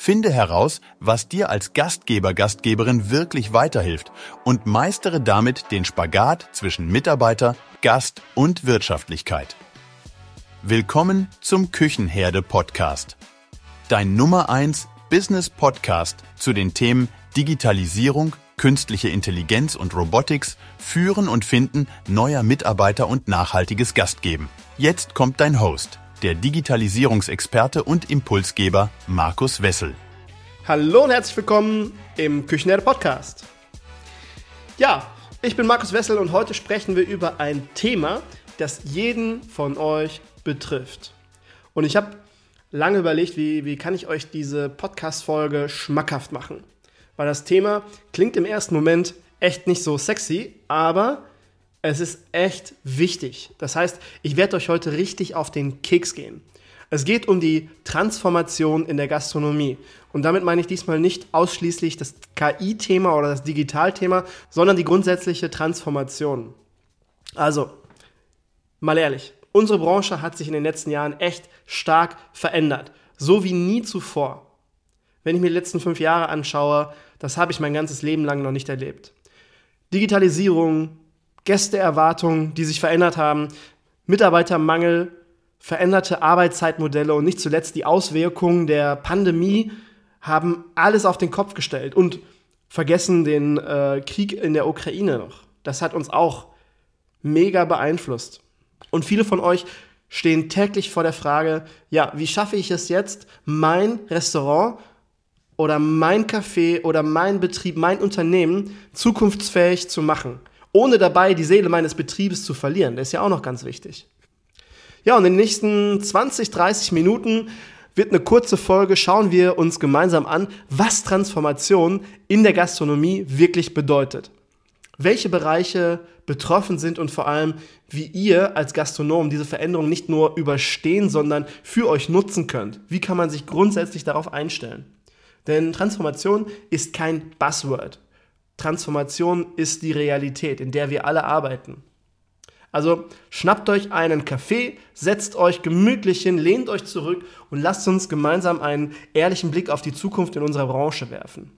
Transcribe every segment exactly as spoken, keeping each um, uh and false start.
Finde heraus, was dir als Gastgeber, Gastgeberin wirklich weiterhilft und meistere damit den Spagat zwischen Mitarbeiter, Gast und Wirtschaftlichkeit. Willkommen zum Küchenherde-Podcast. Dein Nummer eins Business-Podcast zu den Themen Digitalisierung, künstliche Intelligenz und Robotics, Führen und Finden neuer Mitarbeiter und nachhaltiges Gastgeben. Jetzt kommt dein Host, der Digitalisierungsexperte und Impulsgeber Markus Wessel. Hallo und herzlich willkommen im Küchenherde-Podcast. Ja, ich bin Markus Wessel und heute sprechen wir über ein Thema, das jeden von euch betrifft. Und ich habe lange überlegt, wie, wie kann ich euch diese Podcast-Folge schmackhaft machen. Weil das Thema klingt im ersten Moment echt nicht so sexy, aber es ist echt wichtig. Das heißt, ich werde euch heute richtig auf den Keks gehen. Es geht um die Transformation in der Gastronomie. Und damit meine ich diesmal nicht ausschließlich das K I-Thema oder das Digitalthema, sondern die grundsätzliche Transformation. Also, mal ehrlich, unsere Branche hat sich in den letzten Jahren echt stark verändert. So wie nie zuvor. Wenn ich mir die letzten fünf Jahre anschaue, das habe ich mein ganzes Leben lang noch nicht erlebt. Digitalisierung, Gästeerwartungen, die sich verändert haben, Mitarbeitermangel, veränderte Arbeitszeitmodelle und nicht zuletzt die Auswirkungen der Pandemie haben alles auf den Kopf gestellt und vergessen den äh, Krieg in der Ukraine noch. Das hat uns auch mega beeinflusst. Und viele von euch stehen täglich vor der Frage, ja, wie schaffe ich es jetzt, mein Restaurant oder mein Café oder mein Betrieb, mein Unternehmen zukunftsfähig zu machen, ohne dabei die Seele meines Betriebes zu verlieren. Das ist ja auch noch ganz wichtig. Ja, und in den nächsten zwanzig, dreißig Minuten wird eine kurze Folge, schauen wir uns gemeinsam an, was Transformation in der Gastronomie wirklich bedeutet. Welche Bereiche betroffen sind und vor allem, wie ihr als Gastronom diese Veränderung nicht nur überstehen, sondern für euch nutzen könnt. Wie kann man sich grundsätzlich darauf einstellen? Denn Transformation ist kein Buzzword. Transformation ist die Realität, in der wir alle arbeiten. Also schnappt euch einen Kaffee, setzt euch gemütlich hin, lehnt euch zurück und lasst uns gemeinsam einen ehrlichen Blick auf die Zukunft in unserer Branche werfen.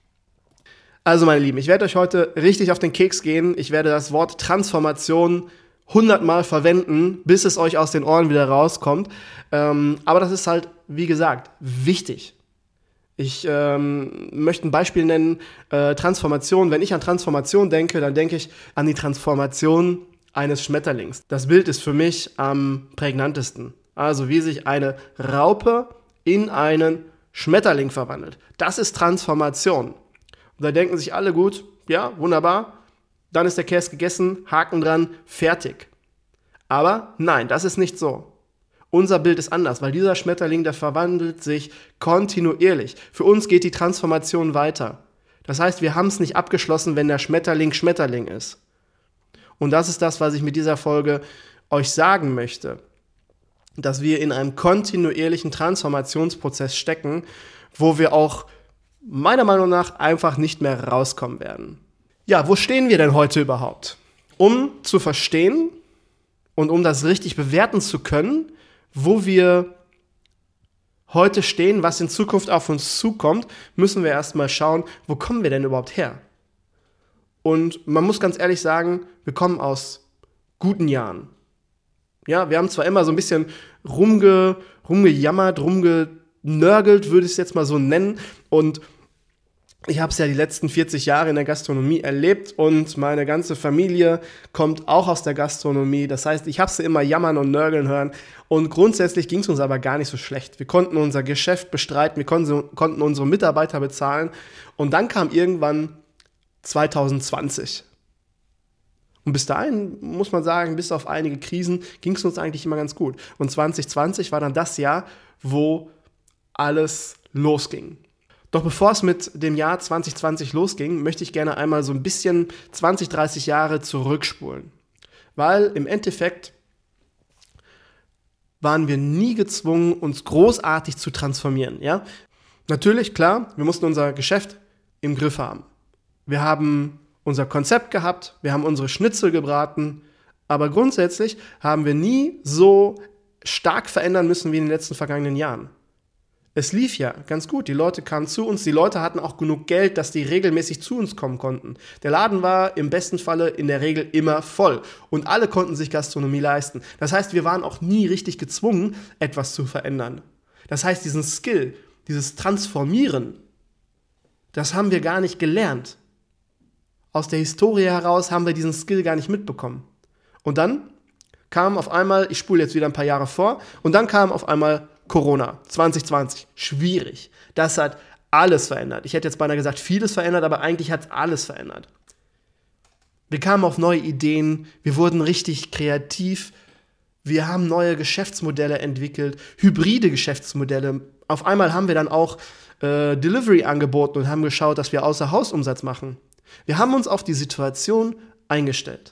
Also meine Lieben, ich werde euch heute richtig auf den Keks gehen. Ich werde das Wort Transformation hundertmal verwenden, bis es euch aus den Ohren wieder rauskommt. Ähm, aber das ist halt, wie gesagt, wichtig. Ich ähm, möchte ein Beispiel nennen, äh, Transformation. Wenn ich an Transformation denke, dann denke ich an die Transformation eines Schmetterlings. Das Bild ist für mich am prägnantesten. Also wie sich eine Raupe in einen Schmetterling verwandelt. Das ist Transformation. Und da denken sich alle, gut, ja, wunderbar, dann ist der Käse gegessen, Haken dran, fertig. Aber nein, das ist nicht so. Unser Bild ist anders, weil dieser Schmetterling, der verwandelt sich kontinuierlich. Für uns geht die Transformation weiter. Das heißt, wir haben es nicht abgeschlossen, wenn der Schmetterling Schmetterling ist. Und das ist das, was ich mit dieser Folge euch sagen möchte. Dass wir in einem kontinuierlichen Transformationsprozess stecken, wo wir auch meiner Meinung nach einfach nicht mehr rauskommen werden. Ja, wo stehen wir denn heute überhaupt? Um zu verstehen und um das richtig bewerten zu können, wo wir heute stehen, was in Zukunft auf uns zukommt, müssen wir erstmal schauen, wo kommen wir denn überhaupt her? Und man muss ganz ehrlich sagen, wir kommen aus guten Jahren. Ja, wir haben zwar immer so ein bisschen rumge, rumgejammert, rumgenörgelt, würde ich es jetzt mal so nennen. Und ich habe es ja die letzten vierzig Jahre in der Gastronomie erlebt und meine ganze Familie kommt auch aus der Gastronomie. Das heißt, ich habe sie immer jammern und nörgeln hören. Und grundsätzlich ging es uns aber gar nicht so schlecht. Wir konnten unser Geschäft bestreiten, wir konnten, konnten unsere Mitarbeiter bezahlen. Und dann kam irgendwann zwanzig zwanzig. Und bis dahin, muss man sagen, bis auf einige Krisen, ging es uns eigentlich immer ganz gut. Und zwanzig zwanzig war dann das Jahr, wo alles losging. Doch bevor es mit dem Jahr zwanzig zwanzig losging, möchte ich gerne einmal so ein bisschen zwanzig, dreißig Jahre zurückspulen. Weil im Endeffekt waren wir nie gezwungen, uns großartig zu transformieren. Ja? Natürlich, klar, wir mussten unser Geschäft im Griff haben. Wir haben unser Konzept gehabt, wir haben unsere Schnitzel gebraten, aber grundsätzlich haben wir nie so stark verändern müssen wie in den letzten vergangenen Jahren. Es lief ja ganz gut. Die Leute kamen zu uns. Die Leute hatten auch genug Geld, dass die regelmäßig zu uns kommen konnten. Der Laden war im besten Falle in der Regel immer voll. Und alle konnten sich Gastronomie leisten. Das heißt, wir waren auch nie richtig gezwungen, etwas zu verändern. Das heißt, diesen Skill, dieses Transformieren, das haben wir gar nicht gelernt. Aus der Historie heraus haben wir diesen Skill gar nicht mitbekommen. Und dann kam auf einmal, ich spule jetzt wieder ein paar Jahre vor, und dann kam auf einmal Corona, zwanzig zwanzig, schwierig. Das hat alles verändert. Ich hätte jetzt beinahe gesagt, vieles verändert, aber eigentlich hat es alles verändert. Wir kamen auf neue Ideen, wir wurden richtig kreativ, wir haben neue Geschäftsmodelle entwickelt, hybride Geschäftsmodelle. Auf einmal haben wir dann auch äh, Delivery angeboten und haben geschaut, dass wir Außerhausumsatz machen. Wir haben uns auf die Situation eingestellt.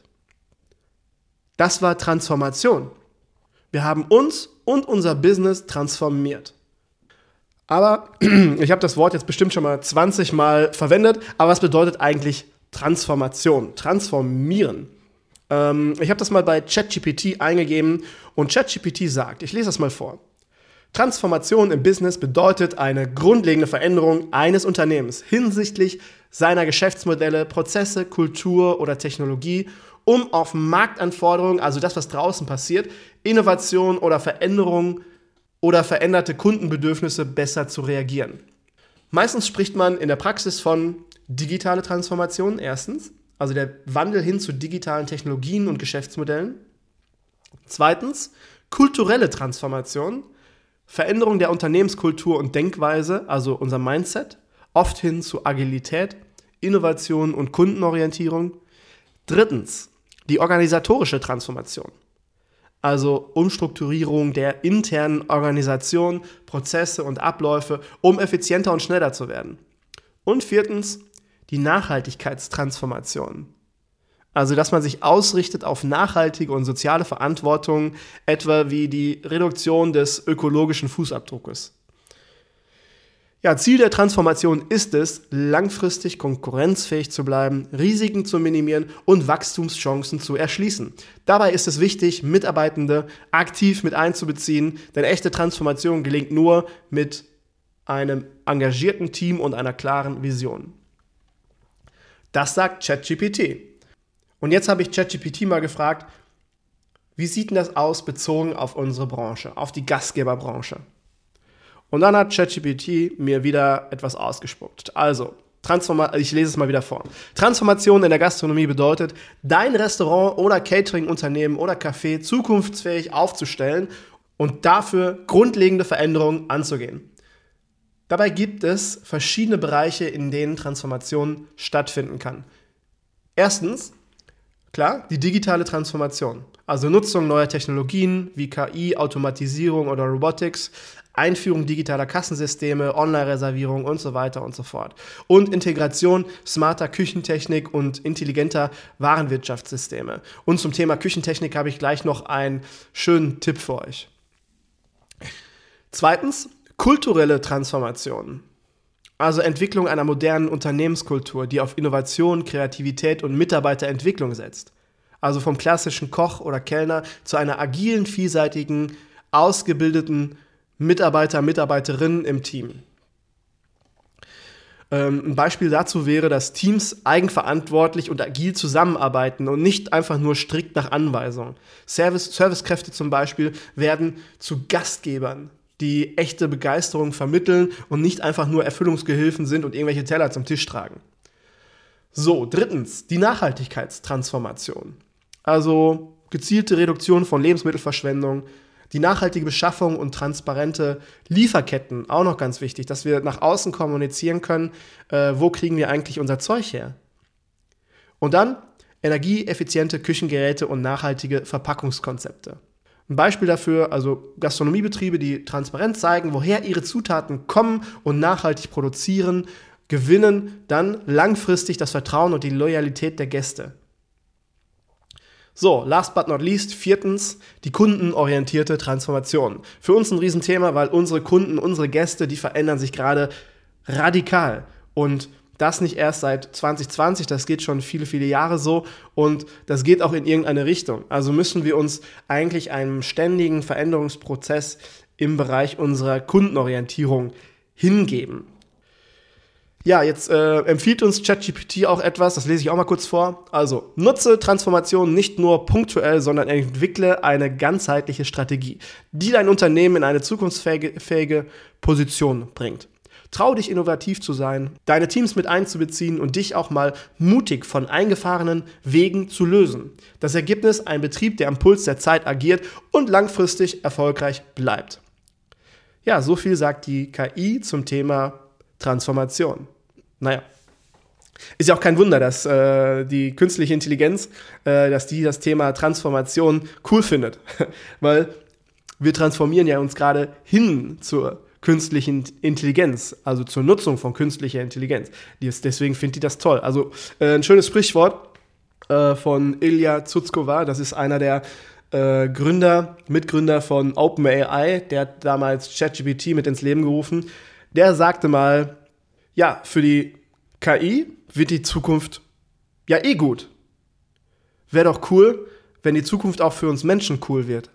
Das war Transformation. Wir haben uns und unser Business transformiert. Aber ich habe das Wort jetzt bestimmt schon mal zwanzig Mal verwendet, aber was bedeutet eigentlich Transformation? Transformieren. Ähm, ich habe das mal bei ChatGPT eingegeben und ChatGPT sagt, ich lese das mal vor. Transformation im Business bedeutet eine grundlegende Veränderung eines Unternehmens hinsichtlich seiner Geschäftsmodelle, Prozesse, Kultur oder Technologie, um auf Marktanforderungen, also das, was draußen passiert, Innovation oder Veränderung oder veränderte Kundenbedürfnisse besser zu reagieren. Meistens spricht man in der Praxis von digitale Transformation, erstens, also der Wandel hin zu digitalen Technologien und Geschäftsmodellen. Zweitens, kulturelle Transformation, Veränderung der Unternehmenskultur und Denkweise, also unser Mindset, oft hin zu Agilität, Innovation und Kundenorientierung. Drittens, die organisatorische Transformation, also Umstrukturierung der internen Organisation, Prozesse und Abläufe, um effizienter und schneller zu werden. Und viertens, die Nachhaltigkeitstransformation, also dass man sich ausrichtet auf nachhaltige und soziale Verantwortung, etwa wie die Reduktion des ökologischen Fußabdruckes. Ja, Ziel der Transformation ist es, langfristig konkurrenzfähig zu bleiben, Risiken zu minimieren und Wachstumschancen zu erschließen. Dabei ist es wichtig, Mitarbeitende aktiv mit einzubeziehen, denn echte Transformation gelingt nur mit einem engagierten Team und einer klaren Vision. Das sagt ChatGPT. Und jetzt habe ich ChatGPT mal gefragt, wie sieht denn das aus bezogen auf unsere Branche, auf die Gastgeberbranche? Und dann hat ChatGPT mir wieder etwas ausgespuckt. Also, Transforma- ich lese es mal wieder vor. Transformation in der Gastronomie bedeutet, dein Restaurant oder Catering-Unternehmen oder Café zukunftsfähig aufzustellen und dafür grundlegende Veränderungen anzugehen. Dabei gibt es verschiedene Bereiche, in denen Transformation stattfinden kann. Erstens, klar, die digitale Transformation, also Nutzung neuer Technologien wie K I, Automatisierung oder Robotics, Einführung digitaler Kassensysteme, Online-Reservierung und so weiter und so fort. Und Integration smarter Küchentechnik und intelligenter Warenwirtschaftssysteme. Und zum Thema Küchentechnik habe ich gleich noch einen schönen Tipp für euch. Zweitens, kulturelle Transformation. Also Entwicklung einer modernen Unternehmenskultur, die auf Innovation, Kreativität und Mitarbeiterentwicklung setzt. Also vom klassischen Koch oder Kellner zu einer agilen, vielseitigen, ausgebildeten Mitarbeiter, Mitarbeiterinnen im Team. Ähm, ein Beispiel dazu wäre, dass Teams eigenverantwortlich und agil zusammenarbeiten und nicht einfach nur strikt nach Anweisung. Service, Servicekräfte zum Beispiel werden zu Gastgebern, die echte Begeisterung vermitteln und nicht einfach nur Erfüllungsgehilfen sind und irgendwelche Teller zum Tisch tragen. So, drittens, die Nachhaltigkeitstransformation. Also gezielte Reduktion von Lebensmittelverschwendung, die nachhaltige Beschaffung und transparente Lieferketten, auch noch ganz wichtig, dass wir nach außen kommunizieren können, äh, wo kriegen wir eigentlich unser Zeug her. Und dann energieeffiziente Küchengeräte und nachhaltige Verpackungskonzepte. Ein Beispiel dafür, also Gastronomiebetriebe, die transparent zeigen, woher ihre Zutaten kommen und nachhaltig produzieren, gewinnen dann langfristig das Vertrauen und die Loyalität der Gäste. So, last but not least, viertens, die kundenorientierte Transformation. Für uns ein Riesenthema, weil unsere Kunden, unsere Gäste, die verändern sich gerade radikal. Und das nicht erst seit zwanzig zwanzig, das geht schon viele, viele Jahre so und das geht auch in irgendeine Richtung. Also müssen wir uns eigentlich einem ständigen Veränderungsprozess im Bereich unserer Kundenorientierung hingeben. Ja, jetzt äh, empfiehlt uns ChatGPT auch etwas, das lese ich auch mal kurz vor. Also, nutze Transformation nicht nur punktuell, sondern entwickle eine ganzheitliche Strategie, die dein Unternehmen in eine zukunftsfähige fähige Position bringt. Trau dich, innovativ zu sein, deine Teams mit einzubeziehen und dich auch mal mutig von eingefahrenen Wegen zu lösen. Das Ergebnis: ein Betrieb, der am Puls der Zeit agiert und langfristig erfolgreich bleibt. Ja, so viel sagt die K I zum Thema Transformation. Naja, ist ja auch kein Wunder, dass äh, die künstliche Intelligenz, äh, dass die das Thema Transformation cool findet, weil wir transformieren ja uns gerade hin zur künstlichen Intelligenz, also zur Nutzung von künstlicher Intelligenz. Deswegen findet die das toll. Also äh, ein schönes Sprichwort äh, von Ilya Sutskever, das ist einer der äh, Gründer, Mitgründer von OpenAI, der hat damals ChatGPT mit ins Leben gerufen. Der sagte mal, ja, für die K I wird die Zukunft ja eh gut. Wäre doch cool, wenn die Zukunft auch für uns Menschen cool wird.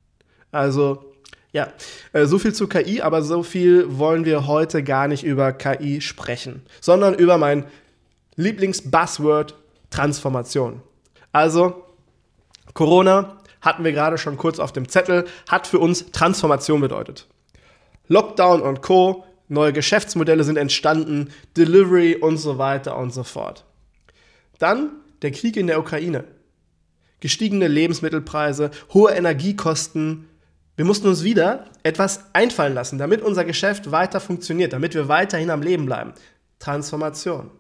Also, ja, äh, so viel zur K I, aber so viel wollen wir heute gar nicht über K I sprechen, sondern über mein Lieblings-Buzzword Transformation. Also, Corona hatten wir gerade schon kurz auf dem Zettel, hat für uns Transformation bedeutet. Lockdown und Co., neue Geschäftsmodelle sind entstanden, Delivery und so weiter und so fort. Dann der Krieg in der Ukraine. Gestiegene Lebensmittelpreise, hohe Energiekosten. Wir mussten uns wieder etwas einfallen lassen, damit unser Geschäft weiter funktioniert, damit wir weiterhin am Leben bleiben. Transformation.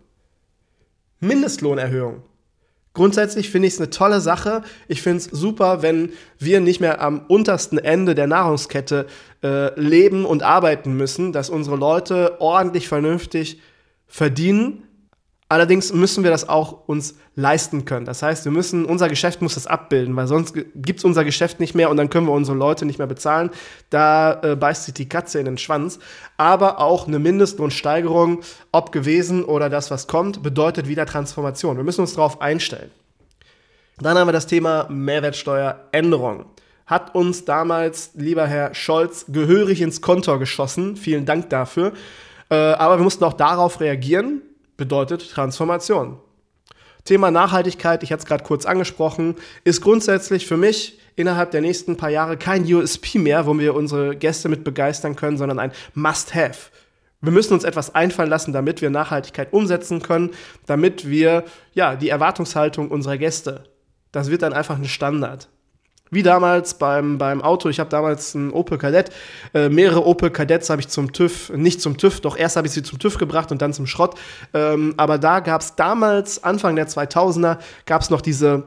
Mindestlohnerhöhung. Grundsätzlich finde ich es eine tolle Sache. Ich finde es super, wenn wir nicht mehr am untersten Ende der Nahrungskette äh, leben und arbeiten müssen, dass unsere Leute ordentlich vernünftig verdienen. Allerdings müssen wir das auch uns leisten können. Das heißt, wir müssen, unser Geschäft muss das abbilden, weil sonst gibt es unser Geschäft nicht mehr und dann können wir unsere Leute nicht mehr bezahlen. Da äh, beißt sich die Katze in den Schwanz. Aber auch eine Mindestlohnsteigerung, ob gewesen oder das, was kommt, bedeutet wieder Transformation. Wir müssen uns darauf einstellen. Dann haben wir das Thema Mehrwertsteueränderung. Hat uns damals, lieber Herr Scholz, gehörig ins Kontor geschossen. Vielen Dank dafür. Äh, aber wir mussten auch darauf reagieren. Bedeutet Transformation. Thema Nachhaltigkeit, ich hatte es gerade kurz angesprochen, ist grundsätzlich für mich innerhalb der nächsten paar Jahre kein U S P mehr, wo wir unsere Gäste mit begeistern können, sondern ein Must-Have. Wir müssen uns etwas einfallen lassen, damit wir Nachhaltigkeit umsetzen können, damit wir ja die Erwartungshaltung unserer Gäste, das wird dann einfach ein Standard. Wie damals beim, beim Auto, ich habe damals einen Opel Kadett, äh, mehrere Opel Kadetts habe ich zum TÜV, nicht zum TÜV, doch erst habe ich sie zum TÜV gebracht und dann zum Schrott. Ähm, aber da gab es damals, Anfang der zweitausender, gab es noch diese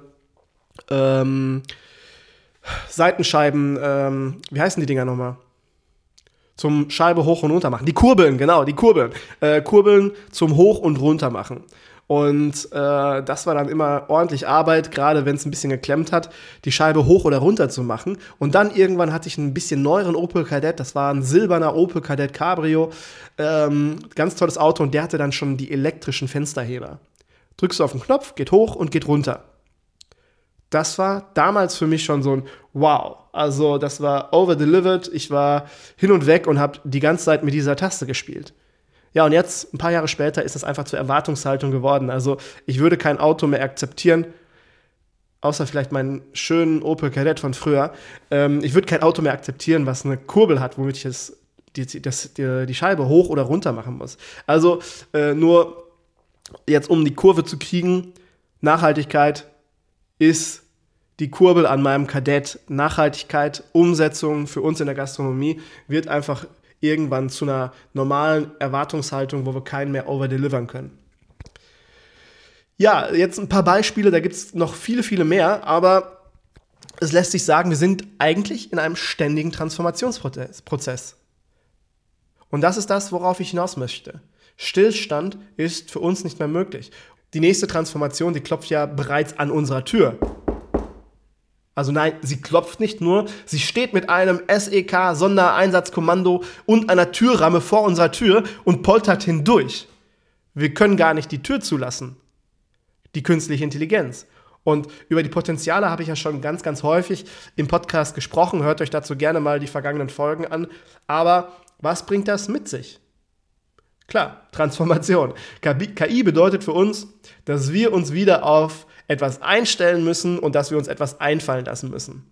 ähm, Seitenscheiben, ähm, wie heißen die Dinger nochmal? Zum Scheibe hoch und runter machen. Die Kurbeln, genau, die Kurbeln. Äh, Kurbeln zum Hoch- und Runter machen. Und äh, das war dann immer ordentlich Arbeit, gerade wenn es ein bisschen geklemmt hat, die Scheibe hoch oder runter zu machen. Und dann irgendwann hatte ich einen bisschen neueren Opel Kadett, das war ein silberner Opel Kadett Cabrio, ähm, ganz tolles Auto und der hatte dann schon die elektrischen Fensterheber. Drückst du auf den Knopf, geht hoch und geht runter. Das war damals für mich schon so ein Wow. Also das war over-delivered, ich war hin und weg und habe die ganze Zeit mit dieser Taste gespielt. Ja, und jetzt, ein paar Jahre später, ist das einfach zur Erwartungshaltung geworden. Also ich würde kein Auto mehr akzeptieren, außer vielleicht meinen schönen Opel Kadett von früher. Ähm, ich würde kein Auto mehr akzeptieren, was eine Kurbel hat, womit ich das, die, das, die, die Scheibe hoch oder runter machen muss. Also äh, nur jetzt, um die Kurve zu kriegen, Nachhaltigkeit ist die Kurbel an meinem Kadett. Nachhaltigkeit, Umsetzung für uns in der Gastronomie wird einfach irgendwann zu einer normalen Erwartungshaltung, wo wir keinen mehr overdelivern können. Ja, jetzt ein paar Beispiele, da gibt es noch viele, viele mehr, aber es lässt sich sagen, wir sind eigentlich in einem ständigen Transformationsprozess. Und das ist das, worauf ich hinaus möchte. Stillstand ist für uns nicht mehr möglich. Die nächste Transformation, die klopft ja bereits an unserer Tür. Also nein, sie klopft nicht nur, sie steht mit einem S E K-Sondereinsatzkommando und einer Türramme vor unserer Tür und poltert hindurch. Wir können gar nicht die Tür zulassen. Die künstliche Intelligenz. Und über die Potenziale habe ich ja schon ganz, ganz häufig im Podcast gesprochen. Hört euch dazu gerne mal die vergangenen Folgen an. Aber was bringt das mit sich? Klar, Transformation. K I bedeutet für uns, dass wir uns wieder auf etwas einstellen müssen und dass wir uns etwas einfallen lassen müssen.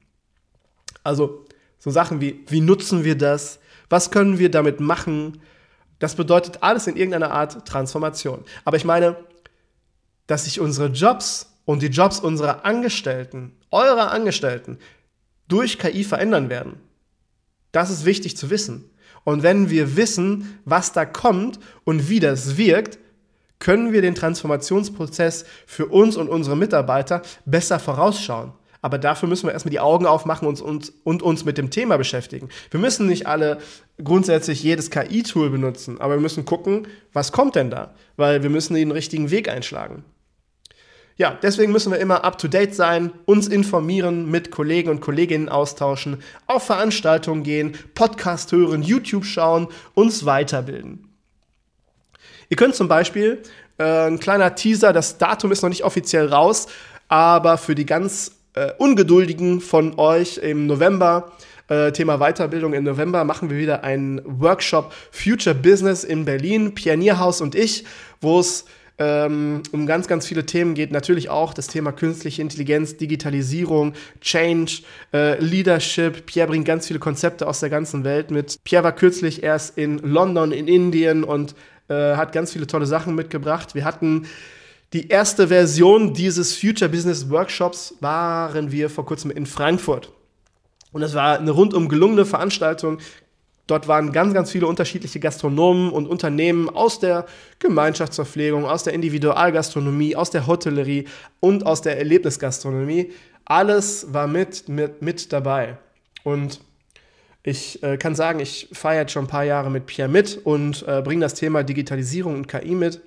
Also so Sachen wie, wie nutzen wir das? Was können wir damit machen? Das bedeutet alles in irgendeiner Art Transformation. Aber ich meine, dass sich unsere Jobs und die Jobs unserer Angestellten, eurer Angestellten, durch K I verändern werden. Das ist wichtig zu wissen. Und wenn wir wissen, was da kommt und wie das wirkt, können wir den Transformationsprozess für uns und unsere Mitarbeiter besser vorausschauen. Aber dafür müssen wir erstmal die Augen aufmachen und uns, und uns mit dem Thema beschäftigen. Wir müssen nicht alle grundsätzlich jedes K I-Tool benutzen, aber wir müssen gucken, was kommt denn da? Weil wir müssen den richtigen Weg einschlagen. Ja, deswegen müssen wir immer up-to-date sein, uns informieren, mit Kollegen und Kolleginnen austauschen, auf Veranstaltungen gehen, Podcast hören, YouTube schauen, uns weiterbilden. Ihr könnt zum Beispiel, äh, ein kleiner Teaser, das Datum ist noch nicht offiziell raus, aber für die ganz äh, Ungeduldigen von euch im November, äh, Thema Weiterbildung im November, machen wir wieder einen Workshop Future Business in Berlin, Pionierhaus und ich, wo es ähm, um ganz, ganz viele Themen geht. Natürlich auch das Thema künstliche Intelligenz, Digitalisierung, Change, äh, Leadership. Pierre bringt ganz viele Konzepte aus der ganzen Welt mit. Pierre war kürzlich erst in London, in Indien und äh, hat ganz viele tolle Sachen mitgebracht. Wir hatten die erste Version dieses Future Business Workshops, waren wir vor kurzem in Frankfurt. Und es war eine rundum gelungene Veranstaltung. Dort waren ganz, ganz viele unterschiedliche Gastronomen und Unternehmen aus der Gemeinschaftsverpflegung, aus der Individualgastronomie, aus der Hotellerie und aus der Erlebnisgastronomie. Alles war mit, mit, mit dabei. Und ich äh, kann sagen, ich feiere jetzt schon ein paar Jahre mit Pierre mit und äh, bringe das Thema Digitalisierung und K I mit.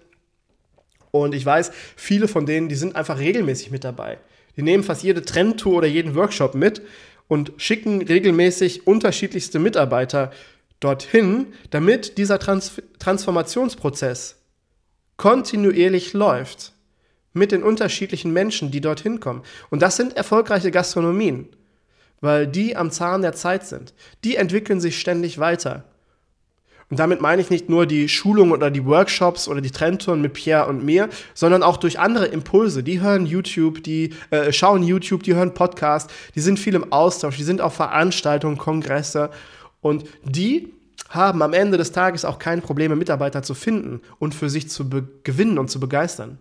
Und ich weiß, viele von denen, die sind einfach regelmäßig mit dabei. Die nehmen fast jede Trendtour oder jeden Workshop mit und schicken regelmäßig unterschiedlichste Mitarbeiter dorthin, damit dieser Trans- Transformationsprozess kontinuierlich läuft mit den unterschiedlichen Menschen, die dorthin kommen. Und das sind erfolgreiche Gastronomien, weil die am Zahn der Zeit sind. Die entwickeln sich ständig weiter. Und damit meine ich nicht nur die Schulungen oder die Workshops oder die Trendtouren mit Pierre und mir, sondern auch durch andere Impulse. Die hören YouTube, die äh, schauen YouTube, die hören Podcasts, die sind viel im Austausch, die sind auf Veranstaltungen, Kongresse und die haben am Ende des Tages auch keine Probleme, Mitarbeiter zu finden und für sich zu be- gewinnen und zu begeistern.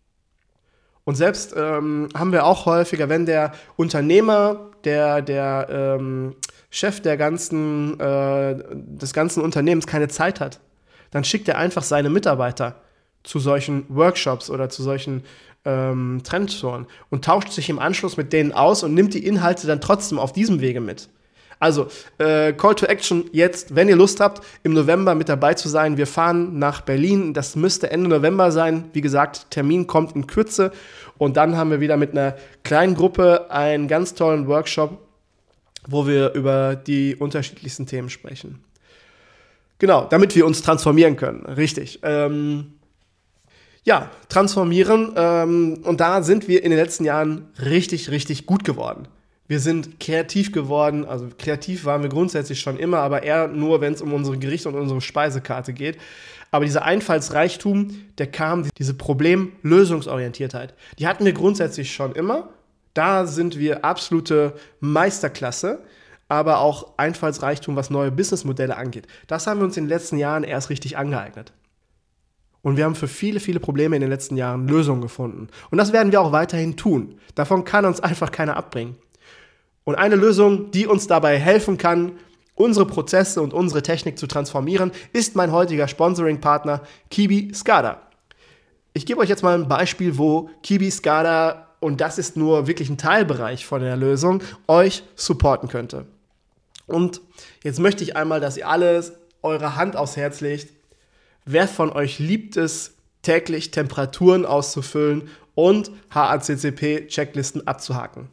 Und selbst ähm, haben wir auch häufiger, wenn der Unternehmer, der, der ähm, Chef der ganzen, äh, des ganzen Unternehmens keine Zeit hat, dann schickt er einfach seine Mitarbeiter zu solchen Workshops oder zu solchen ähm, Trendtouren und tauscht sich im Anschluss mit denen aus und nimmt die Inhalte dann trotzdem auf diesem Wege mit. Also, äh, Call to Action jetzt, wenn ihr Lust habt, im November mit dabei zu sein. Wir fahren nach Berlin, das müsste Ende November sein. Wie gesagt, Termin kommt in Kürze und dann haben wir wieder mit einer kleinen Gruppe einen ganz tollen Workshop, wo wir über die unterschiedlichsten Themen sprechen. Genau, damit wir uns transformieren können, richtig. Ähm, ja, transformieren ähm, und da sind wir in den letzten Jahren richtig, richtig gut geworden. Wir sind kreativ geworden, also kreativ waren wir grundsätzlich schon immer, aber eher nur, wenn es um unsere Gerichte und unsere Speisekarte geht. Aber dieser Einfallsreichtum, der kam, diese Problemlösungsorientiertheit, die hatten wir grundsätzlich schon immer. Da sind wir absolute Meisterklasse, aber auch Einfallsreichtum, was neue Businessmodelle angeht. Das haben wir uns in den letzten Jahren erst richtig angeeignet. Und wir haben für viele, viele Probleme in den letzten Jahren Lösungen gefunden. Und das werden wir auch weiterhin tun. Davon kann uns einfach keiner abbringen. Und eine Lösung, die uns dabei helfen kann, unsere Prozesse und unsere Technik zu transformieren, ist mein heutiger Sponsoring-Partner Kibi SCADA. Ich gebe euch jetzt mal ein Beispiel, wo Kibi SCADA, und das ist nur wirklich ein Teilbereich von der Lösung, euch supporten könnte. Und jetzt möchte ich einmal, dass ihr alle eure Hand aufs Herz legt. Wer von euch liebt es, täglich Temperaturen auszufüllen und H A C C P-Checklisten abzuhaken?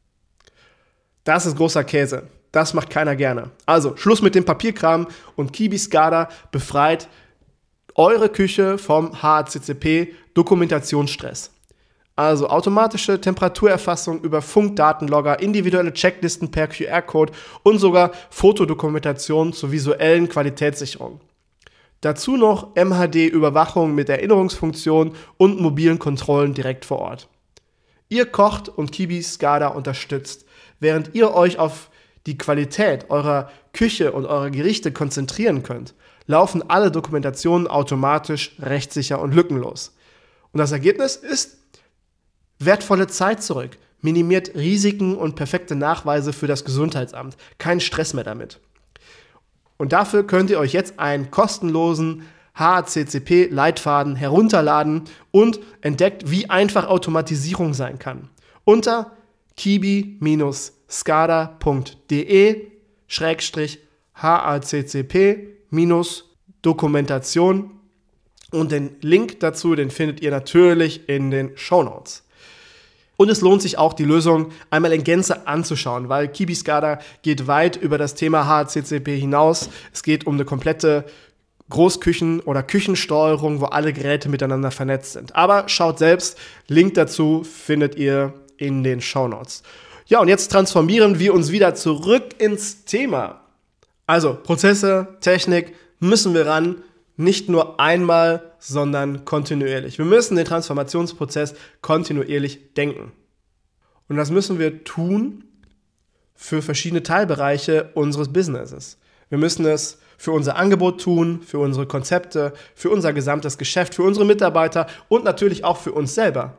Das ist großer Käse. Das macht keiner gerne. Also, Schluss mit dem Papierkram und Kibi SCADA befreit eure Küche vom H A C C P-Dokumentationsstress. Also automatische Temperaturerfassung über Funkdatenlogger, individuelle Checklisten per Q R-Code und sogar Fotodokumentation zur visuellen Qualitätssicherung. Dazu noch M H D-Überwachung mit Erinnerungsfunktion und mobilen Kontrollen direkt vor Ort. Ihr kocht und Kibi SCADA unterstützt, während ihr euch auf die Qualität eurer Küche und eurer Gerichte konzentrieren könnt, laufen alle Dokumentationen automatisch, rechtssicher und lückenlos. Und das Ergebnis ist wertvolle Zeit zurück, minimiert Risiken und perfekte Nachweise für das Gesundheitsamt. Kein Stress mehr damit. Und dafür könnt ihr euch jetzt einen kostenlosen H A C C P-Leitfaden herunterladen und entdeckt, wie einfach Automatisierung sein kann. Unter kibi Scada punkt de Schrägstrich H A C C P Dokumentation und den Link dazu, den findet ihr natürlich in den Shownotes. Und es lohnt sich auch, die Lösung einmal in Gänze anzuschauen, weil Kibi SCADA geht weit über das Thema H A C C P hinaus. Es geht um eine komplette Großküchen- oder Küchensteuerung, wo alle Geräte miteinander vernetzt sind. Aber schaut selbst, Link dazu findet ihr in den Shownotes. Ja, und jetzt transformieren wir uns wieder zurück ins Thema. Also Prozesse, Technik, müssen wir ran. Nicht nur einmal, sondern kontinuierlich. Wir müssen den Transformationsprozess kontinuierlich denken. Und das müssen wir tun für verschiedene Teilbereiche unseres Businesses. Wir müssen es für unser Angebot tun, für unsere Konzepte, für unser gesamtes Geschäft, für unsere Mitarbeiter und natürlich auch für uns selber.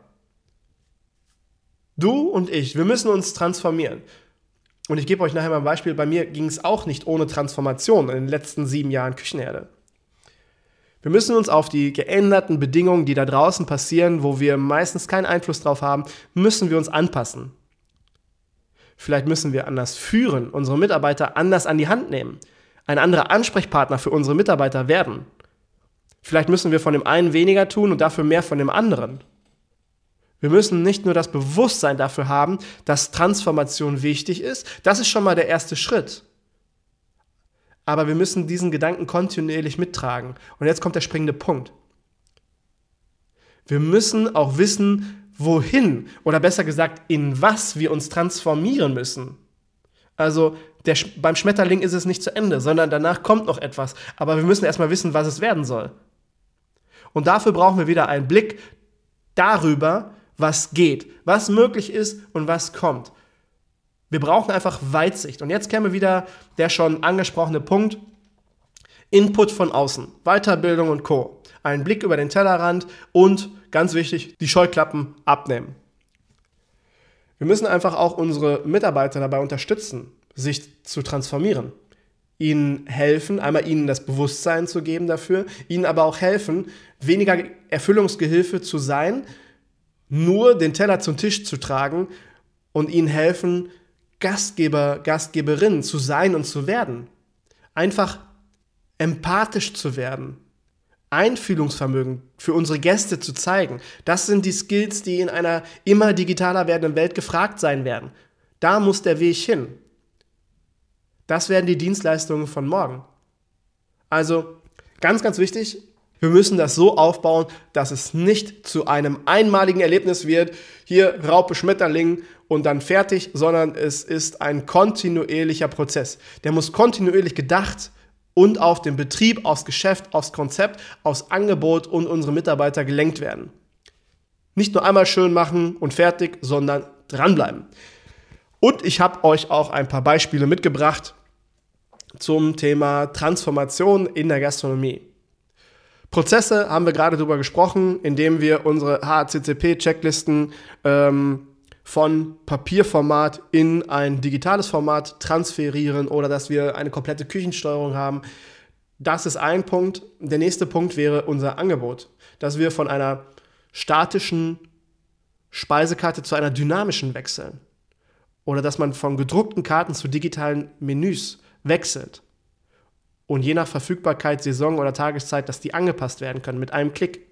Du und ich, wir müssen uns transformieren. Und ich gebe euch nachher mal ein Beispiel. Bei mir ging es auch nicht ohne Transformation in den letzten sieben Jahren Küchenherde. Wir müssen uns auf die geänderten Bedingungen, die da draußen passieren, wo wir meistens keinen Einfluss drauf haben, müssen wir uns anpassen. Vielleicht müssen wir anders führen, unsere Mitarbeiter anders an die Hand nehmen, ein anderer Ansprechpartner für unsere Mitarbeiter werden. Vielleicht müssen wir von dem einen weniger tun und dafür mehr von dem anderen. Wir müssen nicht nur das Bewusstsein dafür haben, dass Transformation wichtig ist, das ist schon mal der erste Schritt. Aber wir müssen diesen Gedanken kontinuierlich mittragen. Und jetzt kommt der springende Punkt. Wir müssen auch wissen, wohin, oder besser gesagt, in was wir uns transformieren müssen. Also der, beim Schmetterling ist es nicht zu Ende, sondern danach kommt noch etwas. Aber wir müssen erstmal wissen, was es werden soll. Und dafür brauchen wir wieder einen Blick darüber, was geht, was möglich ist und was kommt. Wir brauchen einfach Weitsicht. Und jetzt käme wieder der schon angesprochene Punkt, Input von außen, Weiterbildung und Co. Einen Blick über den Tellerrand und, ganz wichtig, die Scheuklappen abnehmen. Wir müssen einfach auch unsere Mitarbeiter dabei unterstützen, sich zu transformieren. Ihnen helfen, einmal ihnen das Bewusstsein zu geben dafür, ihnen aber auch helfen, weniger Erfüllungsgehilfe zu sein, nur den Teller zum Tisch zu tragen und ihnen helfen, Gastgeber, Gastgeberinnen zu sein und zu werden. Einfach empathisch zu werden. Einfühlungsvermögen für unsere Gäste zu zeigen. Das sind die Skills, die in einer immer digitaler werdenden Welt gefragt sein werden. Da muss der Weg hin. Das werden die Dienstleistungen von morgen. Also ganz, ganz wichtig, wir müssen das so aufbauen, dass es nicht zu einem einmaligen Erlebnis wird, hier Raupe, Schmetterling und dann fertig, sondern es ist ein kontinuierlicher Prozess. Der muss kontinuierlich gedacht und auf den Betrieb, aufs Geschäft, aufs Konzept, aufs Angebot und unsere Mitarbeiter gelenkt werden. Nicht nur einmal schön machen und fertig, sondern dranbleiben. Und ich habe euch auch ein paar Beispiele mitgebracht zum Thema Transformation in der Gastronomie. Prozesse haben wir gerade darüber gesprochen, indem wir unsere H A C C P-Checklisten ähm, von Papierformat in ein digitales Format transferieren oder dass wir eine komplette Küchensteuerung haben. Das ist ein Punkt. Der nächste Punkt wäre unser Angebot, dass wir von einer statischen Speisekarte zu einer dynamischen wechseln oder dass man von gedruckten Karten zu digitalen Menüs wechselt. Und je nach Verfügbarkeit, Saison oder Tageszeit, dass die angepasst werden können mit einem Klick.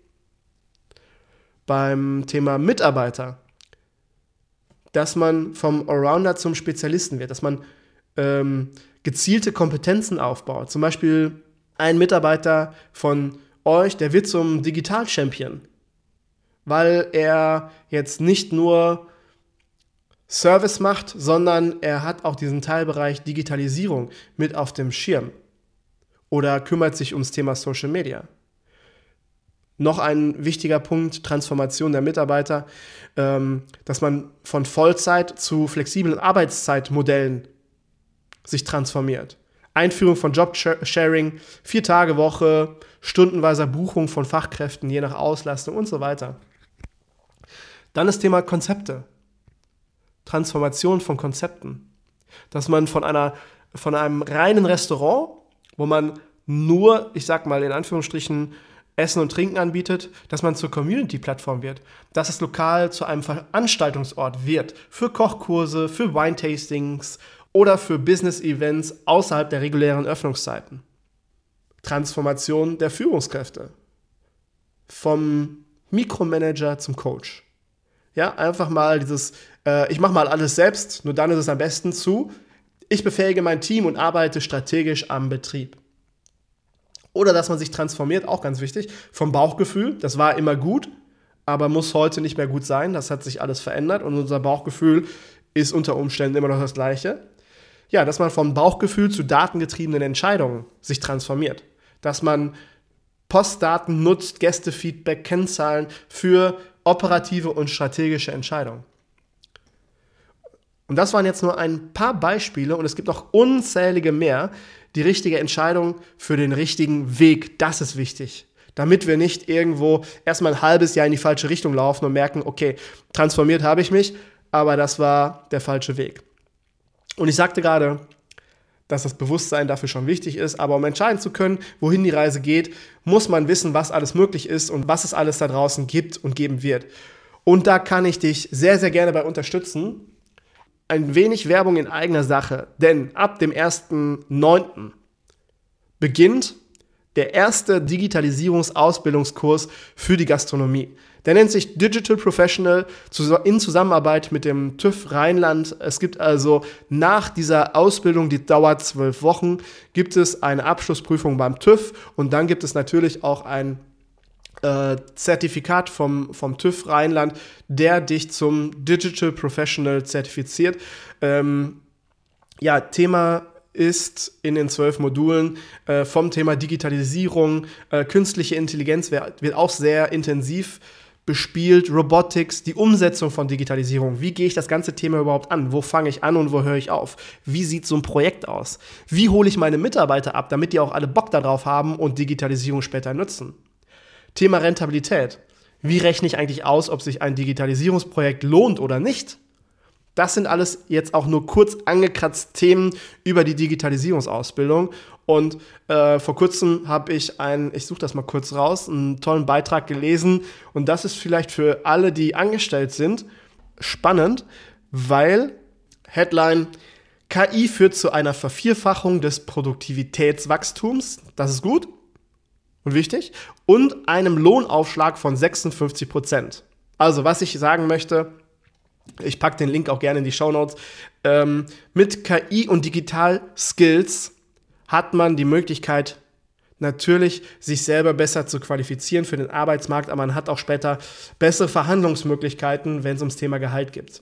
Beim Thema Mitarbeiter, dass man vom Allrounder zum Spezialisten wird, dass man ähm, gezielte Kompetenzen aufbaut. Zum Beispiel ein Mitarbeiter von euch, der wird zum Digital-Champion. weil er jetzt nicht nur Service macht, sondern er hat auch diesen Teilbereich Digitalisierung mit auf dem Schirm oder kümmert sich ums Thema Social Media. Noch ein wichtiger Punkt, Transformation der Mitarbeiter, ähm, dass man von Vollzeit zu flexiblen Arbeitszeitmodellen sich transformiert. Einführung von Jobsharing, Vier-Tage-Woche, stundenweiser Buchung von Fachkräften, je nach Auslastung und so weiter. Dann das Thema Konzepte. Transformation von Konzepten. Dass man von einer, von einem reinen Restaurant, wo man nur, ich sag mal in Anführungsstrichen, Essen und Trinken anbietet, dass man zur Community-Plattform wird, dass es lokal zu einem Veranstaltungsort wird, für Kochkurse, für Wine-Tastings oder für Business-Events außerhalb der regulären Öffnungszeiten. Transformation der Führungskräfte. Vom Mikromanager zum Coach. Ja, einfach mal dieses, äh, ich mache mal alles selbst, nur dann ist es am besten, zu, ich befähige mein Team und arbeite strategisch am Betrieb. Oder dass man sich transformiert, auch ganz wichtig, vom Bauchgefühl, das war immer gut, aber muss heute nicht mehr gut sein, das hat sich alles verändert und unser Bauchgefühl ist unter Umständen immer noch das gleiche. Ja, dass man vom Bauchgefühl zu datengetriebenen Entscheidungen sich transformiert. Dass man Postdaten nutzt, Gästefeedback, Kennzahlen für operative und strategische Entscheidungen. Und das waren jetzt nur ein paar Beispiele und es gibt noch unzählige mehr. Die richtige Entscheidung für den richtigen Weg, das ist wichtig. Damit wir nicht irgendwo erstmal ein halbes Jahr in die falsche Richtung laufen und merken, okay, transformiert habe ich mich, aber das war der falsche Weg. Und ich sagte gerade, dass das Bewusstsein dafür schon wichtig ist, aber um entscheiden zu können, wohin die Reise geht, muss man wissen, was alles möglich ist und was es alles da draußen gibt und geben wird. Und da kann ich dich sehr, sehr gerne bei unterstützen. Ein wenig Werbung in eigener Sache, denn ab dem ersten neunten beginnt der erste Digitalisierungsausbildungskurs für die Gastronomie. Der nennt sich Digital Professional in Zusammenarbeit mit dem TÜV Rheinland. Es gibt also nach dieser Ausbildung, die dauert zwölf Wochen, gibt es eine Abschlussprüfung beim TÜV und dann gibt es natürlich auch ein äh, Zertifikat vom, vom TÜV Rheinland, der dich zum Digital Professional zertifiziert. Ähm, ja, Thema ist in den zwölf Modulen äh, vom Thema Digitalisierung, äh, künstliche Intelligenz wird, wird auch sehr intensiv bespielt, Robotics, die Umsetzung von Digitalisierung. Wie gehe ich das ganze Thema überhaupt an? Wo fange ich an und wo höre ich auf? Wie sieht so ein Projekt aus? Wie hole ich meine Mitarbeiter ab, damit die auch alle Bock darauf haben und Digitalisierung später nutzen? Thema Rentabilität. Wie rechne ich eigentlich aus, ob sich ein Digitalisierungsprojekt lohnt oder nicht? Das sind alles jetzt auch nur kurz angekratzt Themen über die Digitalisierungsausbildung. Und äh, vor kurzem habe ich einen, ich suche das mal kurz raus, einen tollen Beitrag gelesen. Und das ist vielleicht für alle, die angestellt sind, spannend, weil Headline: K I führt zu einer Vervierfachung des Produktivitätswachstums. Das ist gut und wichtig. Und einem Lohnaufschlag von sechsundfünfzig Prozent. Also, was ich sagen möchte, ich packe den Link auch gerne in die Shownotes, ähm, mit K I und Digital-Skills hat man die Möglichkeit, natürlich sich selber besser zu qualifizieren für den Arbeitsmarkt, aber man hat auch später bessere Verhandlungsmöglichkeiten, wenn es ums Thema Gehalt geht.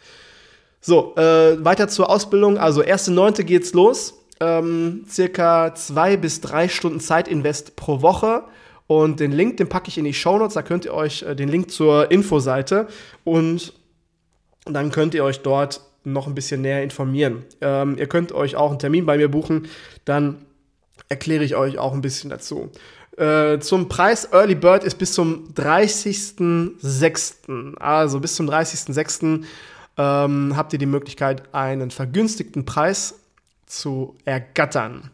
So, äh, weiter zur Ausbildung. Also erster neunte geht's los. Ähm, circa zwei bis drei Stunden Zeitinvest pro Woche. Und den Link, den packe ich in die Shownotes. Da könnt ihr euch äh, den Link zur Infoseite und dann könnt ihr euch dort noch ein bisschen näher informieren. Ähm, ihr könnt euch auch einen Termin bei mir buchen, dann erkläre ich euch auch ein bisschen dazu. Äh, zum Preis: Early Bird ist bis zum dreißigsten sechsten Also bis zum dreißigsten sechsten ähm, habt ihr die Möglichkeit, einen vergünstigten Preis zu ergattern.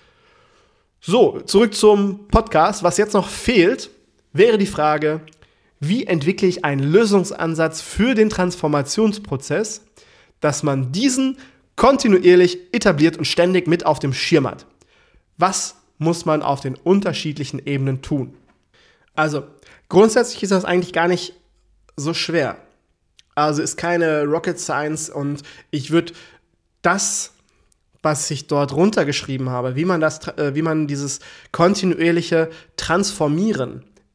So, zurück zum Podcast. Was jetzt noch fehlt, wäre die Frage: Wie entwickle ich einen Lösungsansatz für den Transformationsprozess, dass man diesen kontinuierlich etabliert und ständig mit auf dem Schirm hat? Was muss man auf den unterschiedlichen Ebenen tun? Also, grundsätzlich ist das eigentlich gar nicht so schwer. Also ist keine Rocket Science und ich würde das, was ich dort runtergeschrieben habe, wie man das, wie man dieses kontinuierliche Transformieren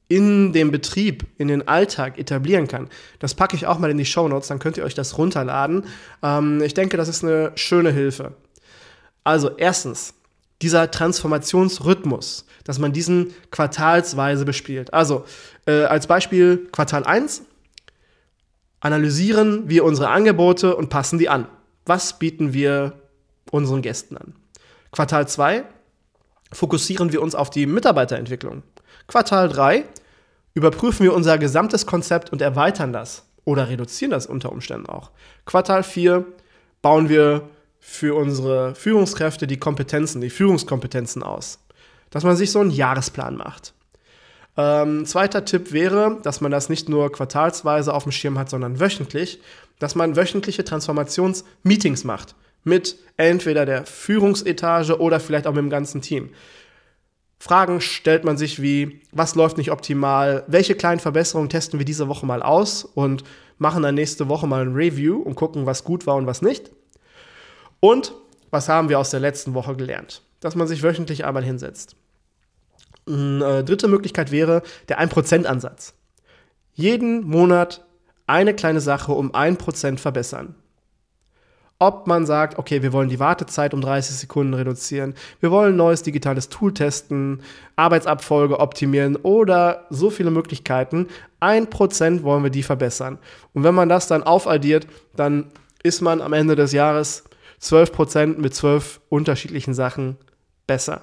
in dem Betrieb, in den Alltag etablieren kann. Das packe ich auch mal in die Shownotes, dann könnt ihr euch das runterladen. Ähm, ich denke, das ist eine schöne Hilfe. Also erstens, dieser Transformationsrhythmus, dass man diesen quartalsweise bespielt. Also äh, als Beispiel Quartal eins, analysieren wir unsere Angebote und passen die an. Was bieten wir unseren Gästen an? Quartal zwei, fokussieren wir uns auf die Mitarbeiterentwicklung. Quartal drei, überprüfen wir unser gesamtes Konzept und erweitern das oder reduzieren das unter Umständen auch. Quartal vier, bauen wir für unsere Führungskräfte die Kompetenzen, die Führungskompetenzen aus. Dass man sich so einen Jahresplan macht. Ähm, zweiter Tipp wäre, dass man das nicht nur quartalsweise auf dem Schirm hat, sondern wöchentlich, dass man wöchentliche Transformationsmeetings macht. Mit entweder der Führungsetage oder vielleicht auch mit dem ganzen Team. Fragen stellt man sich wie, was läuft nicht optimal, welche kleinen Verbesserungen testen wir diese Woche mal aus und machen dann nächste Woche mal ein Review und gucken, was gut war und was nicht. Und was haben wir aus der letzten Woche gelernt? Dass man sich wöchentlich einmal hinsetzt. Eine dritte Möglichkeit wäre der ein Prozent Ansatz. Jeden Monat eine kleine Sache um ein Prozent verbessern. Ob man sagt, okay, wir wollen die Wartezeit um dreißig Sekunden reduzieren, wir wollen ein neues digitales Tool testen, Arbeitsabfolge optimieren oder so viele Möglichkeiten. ein Prozent wollen wir die verbessern. Und wenn man das dann aufaddiert, dann ist man am Ende des Jahres zwölf Prozent mit zwölf unterschiedlichen Sachen besser.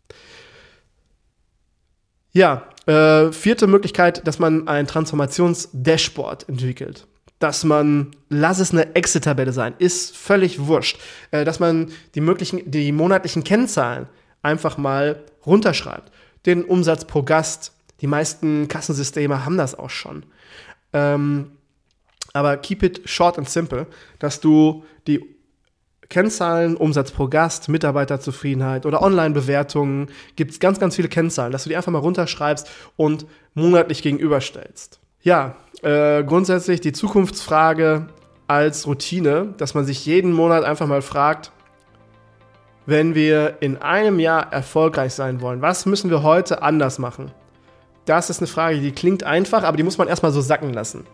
Ja, äh, vierte Möglichkeit, dass man ein Transformations-Dashboard entwickelt. Dass man, lass es eine Excel-Tabelle sein, ist völlig wurscht. Äh, dass man die möglichen, die monatlichen Kennzahlen einfach mal runterschreibt. Den Umsatz pro Gast, die meisten Kassensysteme haben das auch schon. Ähm, aber keep it short and simple, dass du die Kennzahlen, Umsatz pro Gast, Mitarbeiterzufriedenheit oder Online-Bewertungen, gibt es ganz, ganz viele Kennzahlen, dass du die einfach mal runterschreibst und monatlich gegenüberstellst. Ja, äh, grundsätzlich die Zukunftsfrage als Routine, dass man sich jeden Monat einfach mal fragt, wenn wir in einem Jahr erfolgreich sein wollen, was müssen wir heute anders machen? Das ist eine Frage, die klingt einfach, aber die muss man erstmal so sacken lassen.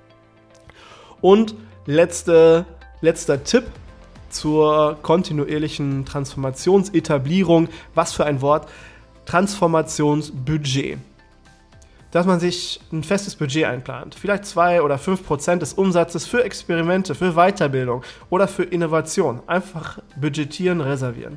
Und letzte, letzter Tipp zur kontinuierlichen Transformationsetablierung. Was für ein Wort? Transformationsbudget. Dass man sich ein festes Budget einplant. Vielleicht zwei oder fünf Prozent des Umsatzes für Experimente, für Weiterbildung oder für Innovation. Einfach budgetieren, reservieren.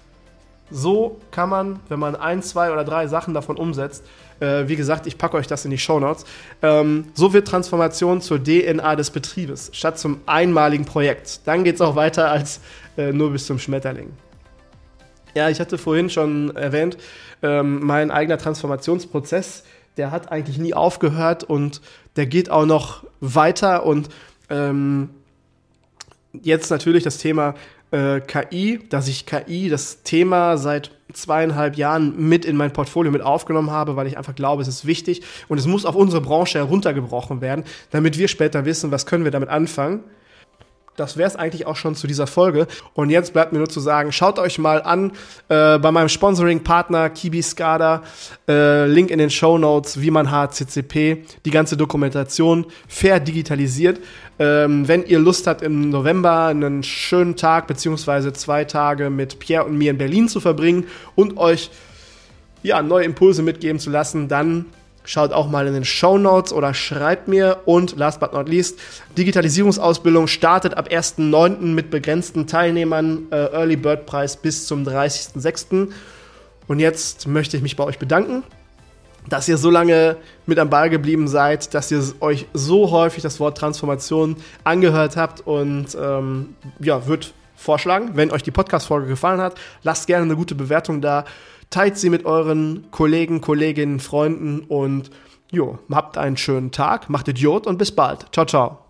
So kann man, wenn man ein, zwei oder drei Sachen davon umsetzt, äh, wie gesagt, ich packe euch das in die Shownotes, ähm, so wird Transformation zur D N A des Betriebes, statt zum einmaligen Projekt. Dann geht es auch weiter als äh, nur bis zum Schmetterling. Ja, ich hatte vorhin schon erwähnt, ähm, mein eigener Transformationsprozess, der hat eigentlich nie aufgehört und der geht auch noch weiter und ähm, jetzt natürlich das Thema äh, K I, dass ich K I, das Thema seit zweieinhalb Jahren mit in mein Portfolio mit aufgenommen habe, weil ich einfach glaube, es ist wichtig und es muss auf unsere Branche heruntergebrochen werden, damit wir später wissen, was können wir damit anfangen. Das wäre es eigentlich auch schon zu dieser Folge. Und jetzt bleibt mir nur zu sagen, schaut euch mal an äh, bei meinem Sponsoring-Partner Kibi Skada, äh, Link in den Shownotes, wie man H C C P, die ganze Dokumentation fair digitalisiert. Ähm, wenn ihr Lust habt, im November einen schönen Tag beziehungsweise zwei Tage mit Pierre und mir in Berlin zu verbringen und euch ja, neue Impulse mitgeben zu lassen, dann schaut auch mal in den Shownotes oder schreibt mir. Und last but not least, Digitalisierungsausbildung startet ab ersten neunten mit begrenzten Teilnehmern, äh, Early Bird Preis bis zum dreißigsten sechsten Und jetzt möchte ich mich bei euch bedanken, dass ihr so lange mit am Ball geblieben seid, dass ihr euch so häufig das Wort Transformation angehört habt und ähm, ja, würde vorschlagen, wenn euch die Podcast-Folge gefallen hat, lasst gerne eine gute Bewertung da. Teilt sie mit euren Kollegen, Kolleginnen, Freunden und jo, habt einen schönen Tag, macht Idiot und bis bald. Ciao, ciao.